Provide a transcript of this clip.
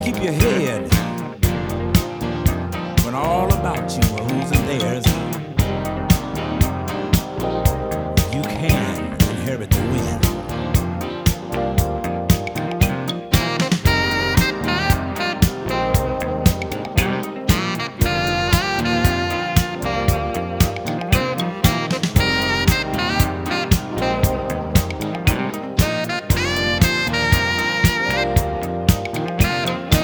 Keep your head when all about you are losing theirs. You can inherit the wind.